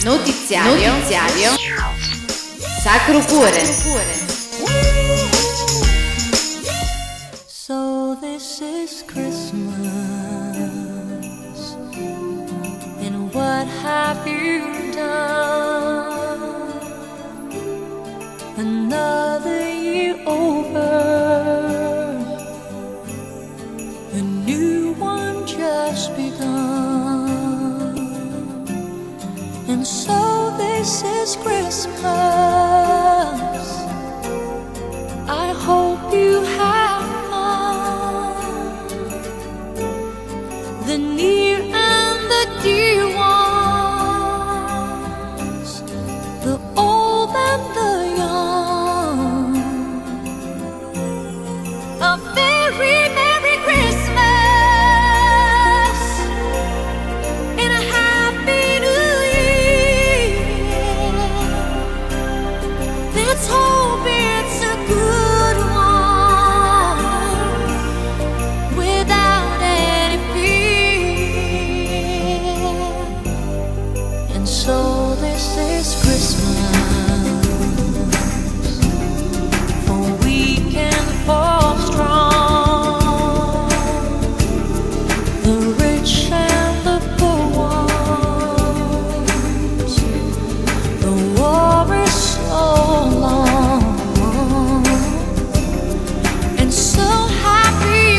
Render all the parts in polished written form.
Notiziario Sacro Cuore. So this is Christmas, and what have you done? Another year over, a new one just begun. And so this is Christmas. I hope you have fun. The near and the dear ones, the old and the young. A very Merry Christmas and a Happy New Year. Let's hope it's a good one without any fear. And so this is Christmas, for weak and for strong, the rich and the poor ones. The war is so long, and so happy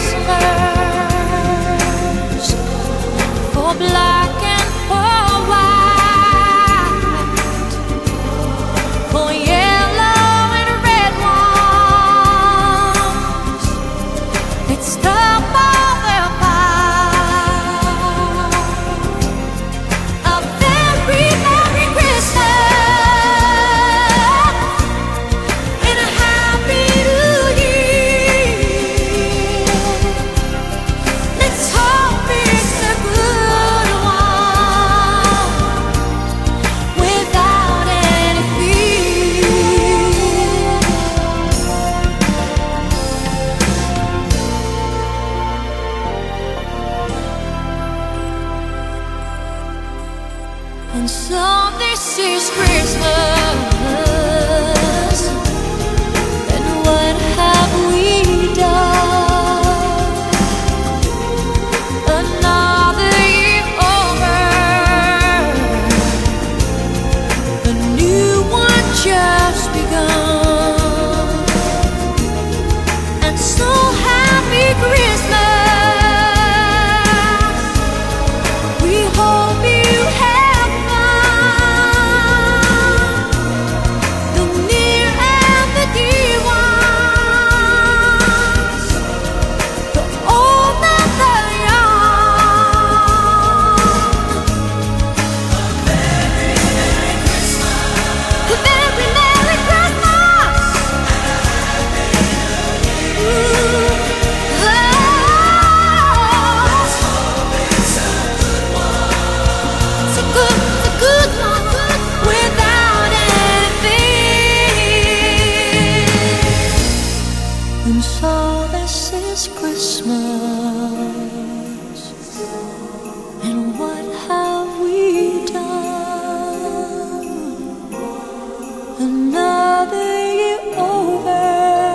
Christmas for black and for white, for yellow and red ones. Let's stop all their fight. A very Merry Christmas and a Happy New Year. Let's hope it's a good one without any fear. And so this is Christmas, and what have we done? Another year over, a new one just begun. And so happy Christmas, we hope you have fun. The near and the dear ones, the old and the young. A very Merry Christmas. Ooh, oh, it's a good one without anything. And so this is Christmas, and what have we done? Another year over,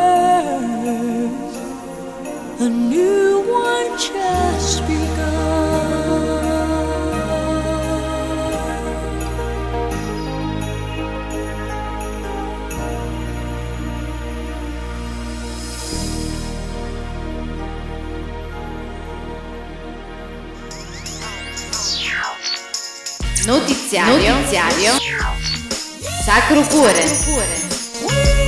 a new one just begun. Notiziario Sacro Cuore.